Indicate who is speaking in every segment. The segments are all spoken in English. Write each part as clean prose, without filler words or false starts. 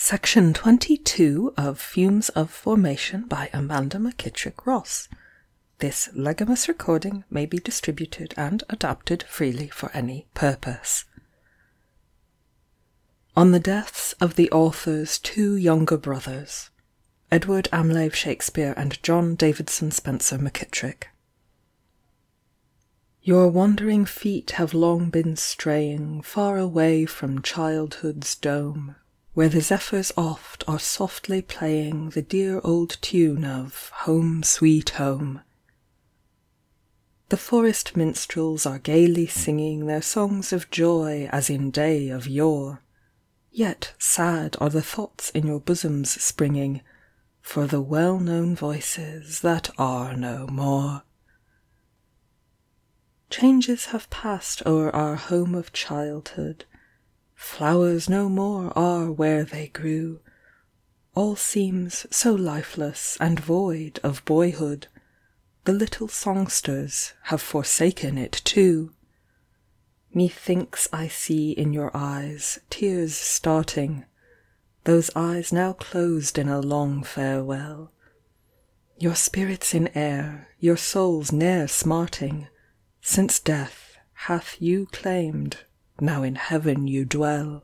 Speaker 1: Section 22 of Fumes of Formation by Amanda McKittrick Ross. This legitimous recording may be distributed and adapted freely for any purpose. On the deaths of the author's two younger brothers, Edward Amlave Shakespeare and John Davidson Spencer McKittrick. Your wandering feet have long been straying far away from childhood's dome, where the zephyrs oft are softly playing the dear old tune of Home Sweet Home. The forest minstrels are gaily singing their songs of joy as in day of yore, yet sad are the thoughts in your bosoms springing for the well-known voices that are no more. Changes have passed o'er our home of childhood, flowers no more are where they grew, all seems so lifeless and void of boyhood, the little songsters have forsaken it too. Methinks I see in your eyes tears starting, those eyes now closed in a long farewell. Your spirits in air, your souls ne'er smarting, since death hath you claimed, now in heaven you dwell.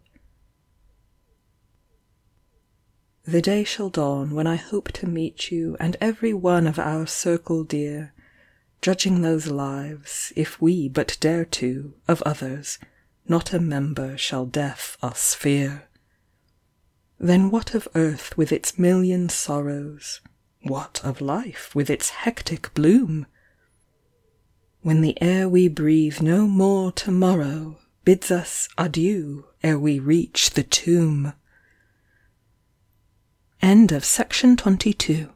Speaker 1: The day shall dawn when I hope to meet you and every one of our circle dear, judging those lives, if we but dare to, of others, not a member shall death us fear. Then what of earth with its million sorrows? What of life with its hectic bloom? When the air we breathe no more tomorrow bids us adieu ere we reach the tomb. End of section 22.